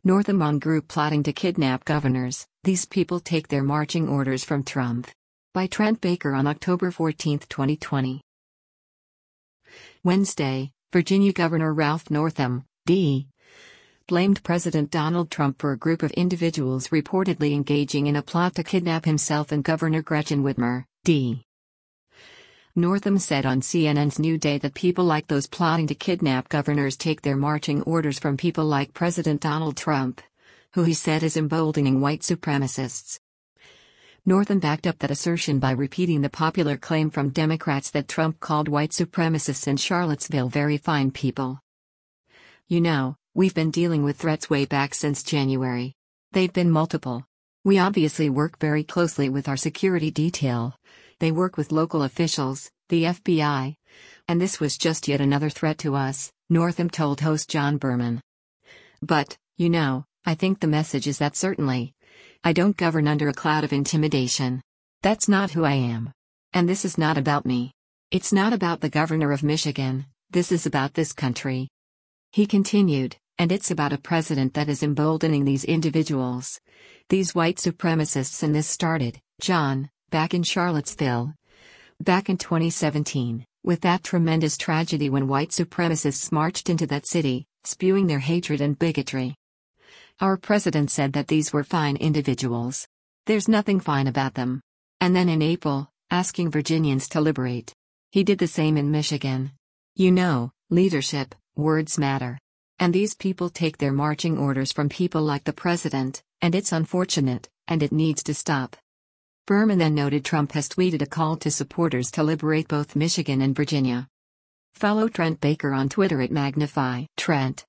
Northam group plotting to kidnap governors, these people take their marching orders from Trump. By Trent Baker on October 14, 2020. Wednesday, Virginia Governor Ralph Northam, D. blamed President Donald Trump for a group of individuals reportedly engaging in a plot to kidnap himself and Governor Gretchen Whitmer, D. Northam said on CNN's New Day that people like those plotting to kidnap governors take their marching orders from people like President Donald Trump, who he said is emboldening white supremacists. Northam backed up that assertion by repeating the popular claim from Democrats that Trump called white supremacists in Charlottesville very fine people. "You know, we've been dealing with threats way back since January. They've been multiple. We obviously work very closely with our security detail. They work with local officials, the FBI. And this was just yet another threat to us," Northam told host John Berman. "But, you know, I think the message is that certainly. I don't govern under a cloud of intimidation. That's not who I am. And this is not about me. It's not about the governor of Michigan, this is about this country." He continued, "And it's about a president that is emboldening these individuals. These white supremacists, and this started, John, back in Charlottesville. Back in 2017, with that tremendous tragedy when white supremacists marched into that city, spewing their hatred and bigotry. Our president said that these were fine individuals. There's nothing fine about them. And then in April, asking Virginians to liberate. He did the same in Michigan. You know, leadership, words matter. And these people take their marching orders from people like the president, and it's unfortunate, and it needs to stop." Berman then noted Trump has tweeted a call to supporters to liberate both Michigan and Virginia. Follow Trent Baker on Twitter at Magnify Trent.